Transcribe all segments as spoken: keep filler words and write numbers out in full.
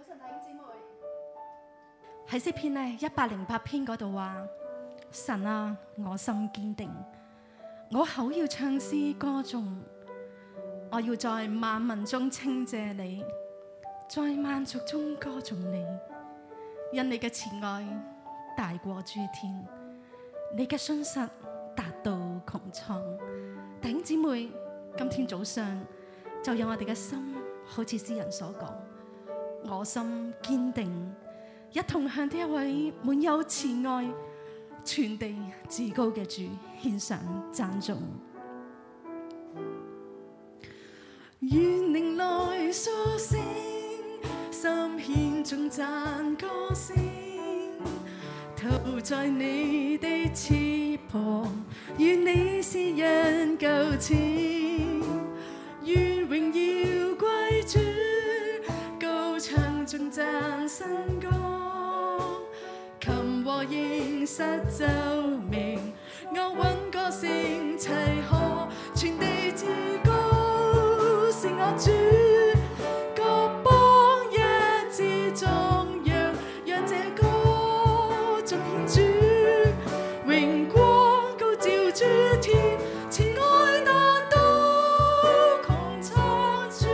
晨弟兄姊妹，喺詩篇呢一百零八篇嗰度話：神啊，我心堅定，我口要唱詩歌頌，我要在萬民中稱謝你，在萬族中歌頌你，因你嘅慈愛大過諸天，你嘅信實達到穹蒼。弟兄姊妹，今天早上就讓我哋嘅心好似詩人所講，我心堅定，一同向呢一位滿有慈愛、全地至高嘅主獻上讚頌。願靈來蘇醒，心獻頌讚歌聲，投在你的翅膀，願你施恩救拯，願榮耀歸主，高唱頌讚新歌，琴和絃實奏鳴，樂韻歌聲齊和，全地至高是我主，各邦一致頌揚，讓這歌盡獻主，榮光高照諸天，慈愛達到穹蒼處，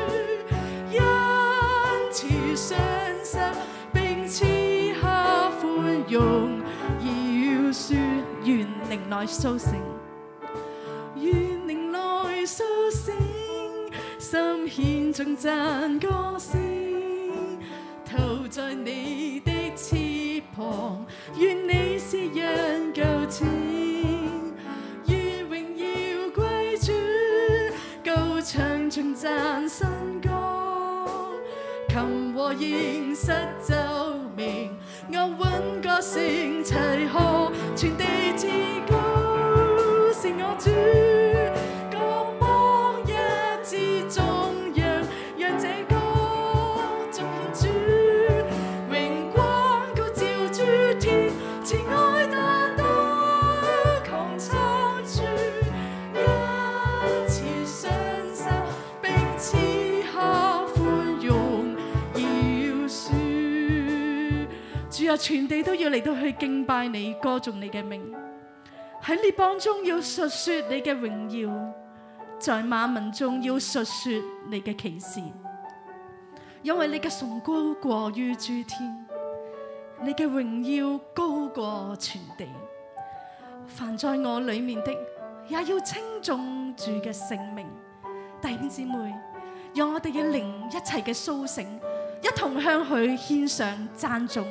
恩慈信實並賜下寬容，要說願靈來蘇醒，願靈來蘇醒，心獻頌讚歌聲，投在你的翅膀，願你施恩救拯，願榮耀歸主，高唱頌讚新歌，琴和絃實奏鳴，樂韻歌聲齊和，全地至高是我主，各邦一致頌揚，讓這歌盡獻主，榮光高照諸天，慈愛達到穹蒼處，恩慈信實並賜下寬容，要說主啊，全地都要嚟到去敬拜你，歌頌你嘅名，喺列邦中要述說你嘅榮耀，在萬民中要述說你嘅奇事，因為你嘅崇高過於諸天，你嘅榮耀高過全地。凡在我裏面的，也要稱頌主嘅聖名。弟兄姊妹，讓我哋嘅靈一齊嘅甦醒，一同向佢獻上讚頌。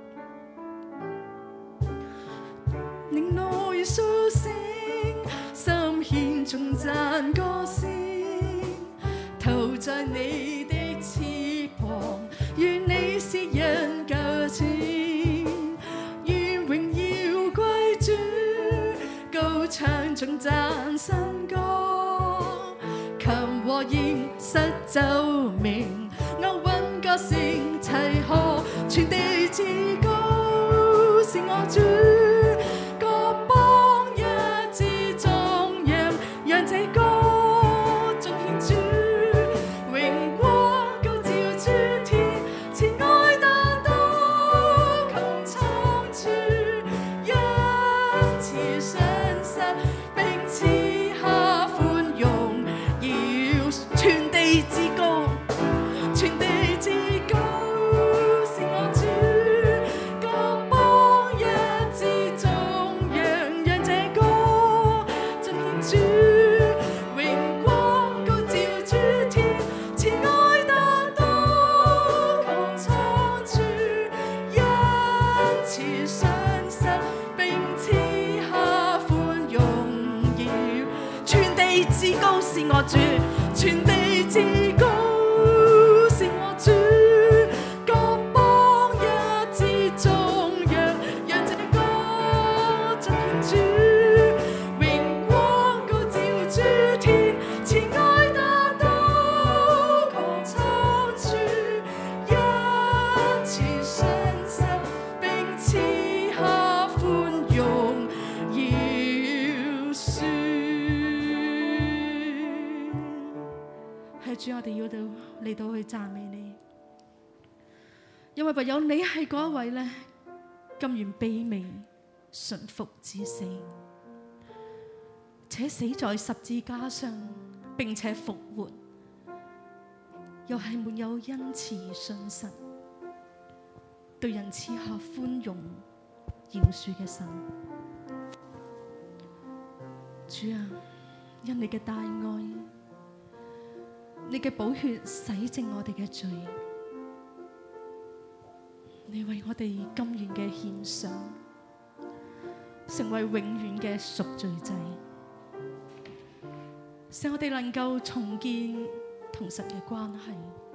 靈來蘇醒，心獻頌讚歌聲，投在你的翅膀，願你施恩救拯，願榮耀歸主，高唱頌讚新歌，琴和絃實奏鳴，樂韻歌聲齊和，全地至高是我主，主，全地至高是我主，各邦一致頌揚，讓這歌盡獻主，榮光高照諸天，慈愛達到穹蒼處，恩慈信實並賜下寬容，要說。主，我哋因為唯有你係嗰一位咧，甘願卑微順服至死，且死在十字架上，並且復活，又係滿有恩慈信實，對人賜下寬容饒恕嘅神。主啊，因你嘅大愛，你嘅寶血洗淨我哋嘅罪，你為我哋甘願嘅獻上，成為永遠嘅贖罪祭，使我哋能夠重建同神嘅關係。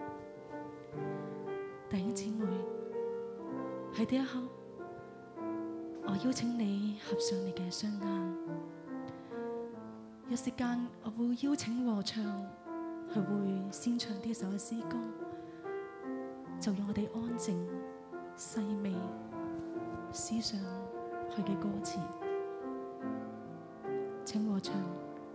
弟兄姊妹，喺呢一刻，我邀請你合上你嘅雙眼。一息間，我會邀請和唱，佢會先唱呢首嘅詩歌，就讓我哋安靜細味思想佢嘅歌詞。請和唱。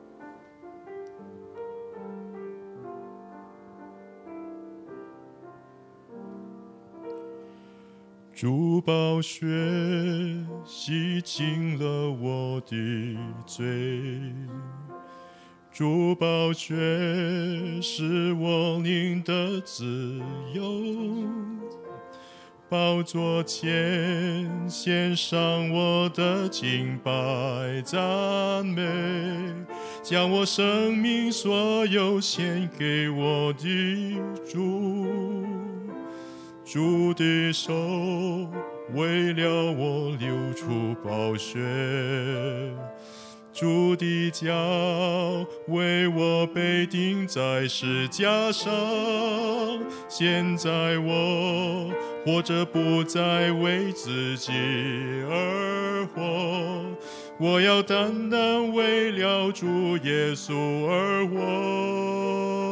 主寶血洗淨了我的罪，主寶血使我靈得自由，寶座前獻上我的敬拜讚美，將我生命所有獻給我的主。主的手為了我流出寶血，主的腳為我被釘在十架上，現在我活着不再為自己而活，我要單單為了主耶穌而活。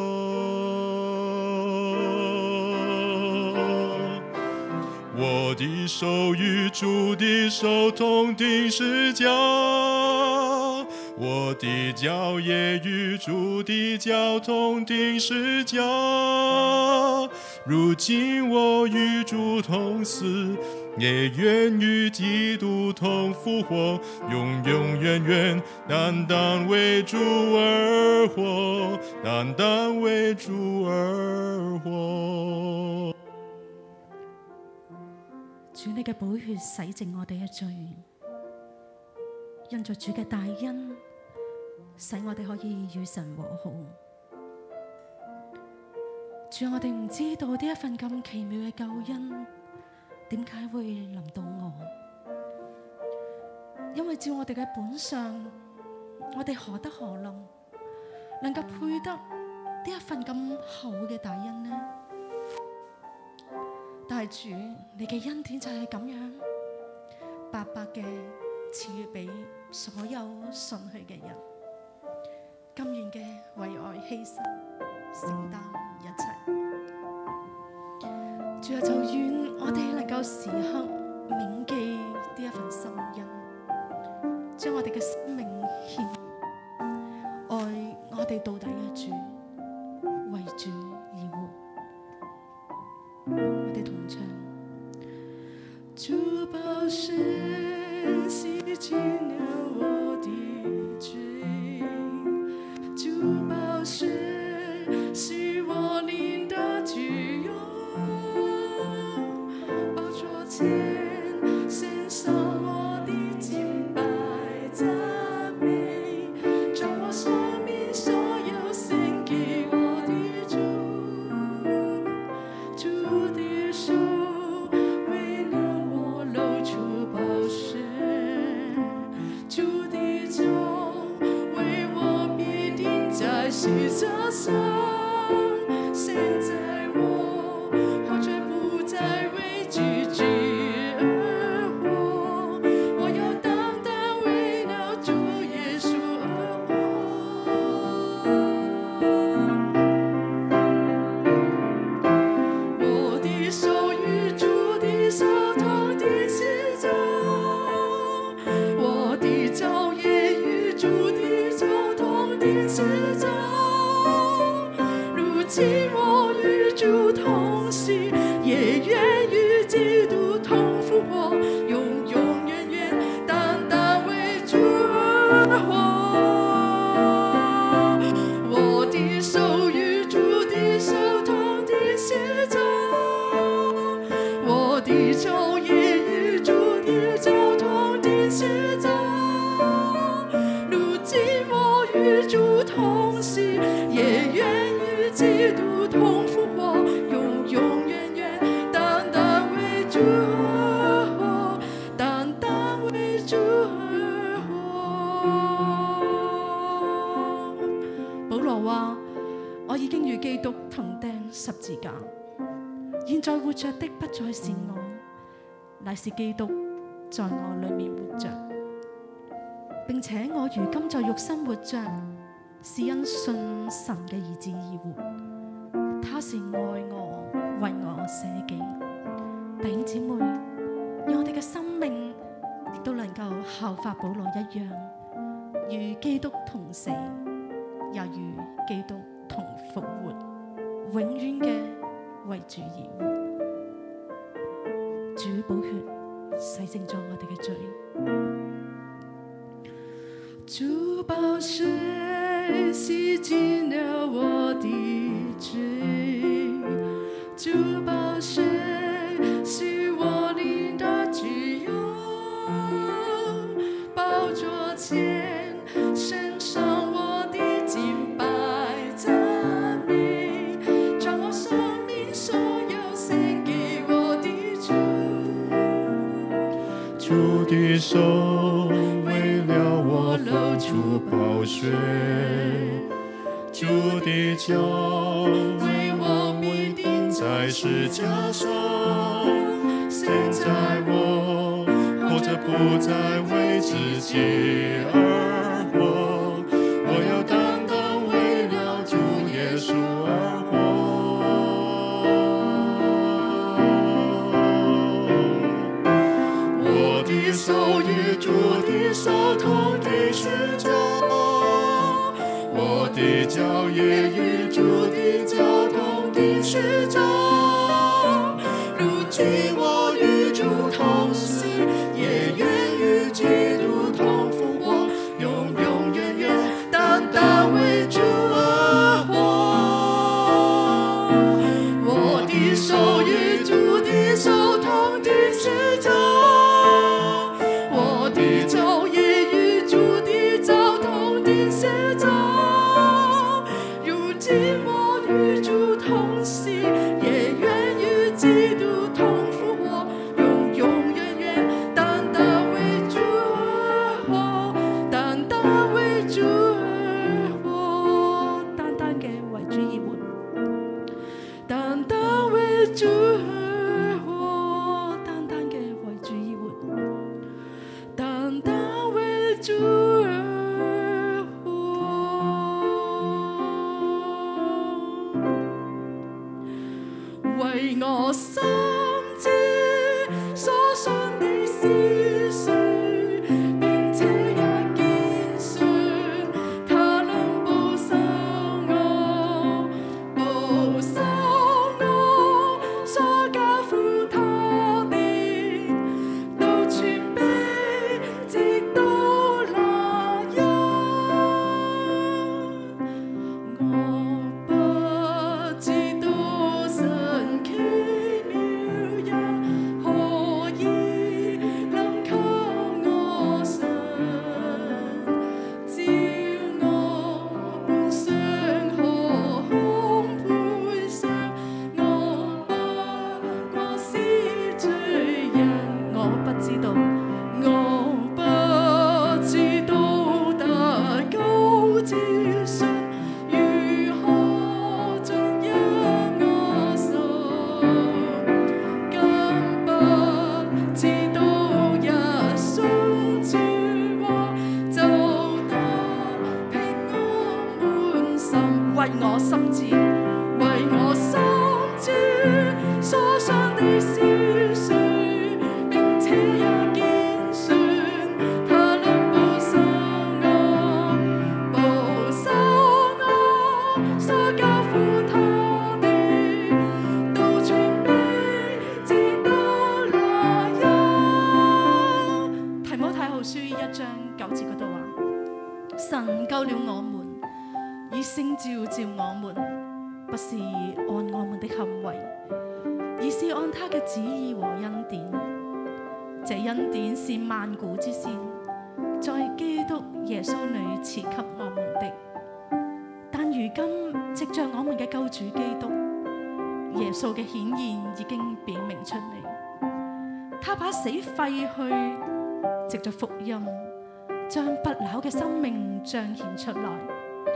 我的手與主的手同釘十架，我的腳也與主的腳同釘十架。如今我與主同死，也願與基督同復活，永永遠遠單單為主而活，單單為主而活。 主，你嘅寶血洗淨我哋嘅罪，因着主嘅大恩，使我哋可以與神和好。主，我哋唔知道呢一份咁奇妙嘅救恩，點解會臨到我？因為照我哋嘅本相，我哋何德何能，能夠配得呢一份咁厚嘅大恩呢？但係主，你嘅恩典就係咁樣白白嘅賜予俾所有信佢嘅人，甘願嘅為愛犧牲，承擔一切。主啊，就願我哋能夠時刻銘記呢一份深恩，將我哋嘅生命獻愛我哋到底嘅主，為主而活。我哋同唱。主寶血洗淨了我的罪，主寶血使我靈得自由，寶座前獻上我的敬拜讚美，將我生命所有獻給我的主。主的手為了我流出寶血，主的腳為我被釘在十架上，現在我活着不再為自己在活着的不再是我，乃是基督在我裏面活着，並且我如今在肉身活着，是因信神嘅兒子而活。他是愛我，為我捨己。弟兄姊妹，讓我哋嘅生命亦都能夠效法保羅一樣，與基督同死，也與基督同復活，永遠嘅為主而活。主寶血洗淨咗我哋嘅罪，主寶血洗淨了我的罪，主寶血是我靈的自由，寶座前獻上我的敬拜讚美，將我生命所有獻給我的主。 主的手為了我流出寶血，主的腳為我被釘在十架上。現在我活着不再為自己而活，我要單單為了主耶穌而活。我的手與主的手同地是腳，我的腳也與主的腳同地是腳。如今我與主同死，也願與基督同復活，永永遠遠單單為主而活。我的手與主的手同地是腳，我的腳也與主的腳同地是腳。如今我與主同死，也願與基督同復活，永永遠遠單單為主而活，單單為主而活，單單嘅為主而活，單單為主而活，單單嘅為主而活，單單為主而活，為我心知所信的是誰，並且也堅信他能保守我，保守我所交付他的，到全備直到那日。我不知道神奇妙也何以能給我神，照我本相何空配上，我不過是罪人。我不知道，我不知道得救之信如何進入我心，更不知道一信主話就得平安滿心。為我心知，為我心知所信的是誰，並且也堅信他能保守我，保守我所交付他的，到全備直到那日。提摩太後書一章九節嗰度話：神救了我們，以聖召召我們，不是按我們的行為，而是按他嘅旨意和恩典。這恩典是萬古之先，在基督耶穌裏賜給我們的。但如今藉着我們嘅救主基督耶穌嘅顯現已經表明出嚟，他把死廢去，藉着福音將不朽嘅生命彰顯出來。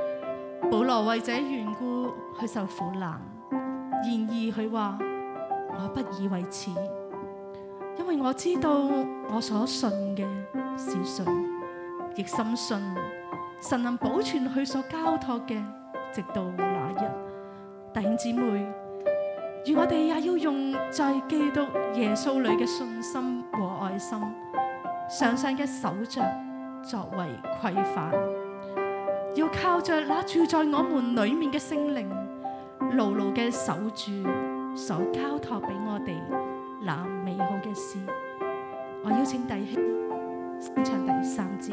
保羅為這緣故去受苦難，然而佢話： 我不以為恥，因為我知道我所信嘅是誰，亦深信神能保存佢所交託嘅，直到那日。弟兄姊妹，願我哋也要用在基督耶穌裏嘅信心和愛心，常常嘅守着作為規範，要靠着那住在我們裏面嘅聖靈，牢牢嘅守住所交託俾我哋那美好嘅事。我邀請弟兄先唱第三節。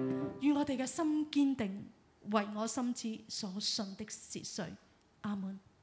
心堅定，為我心知所信的是誰。阿門。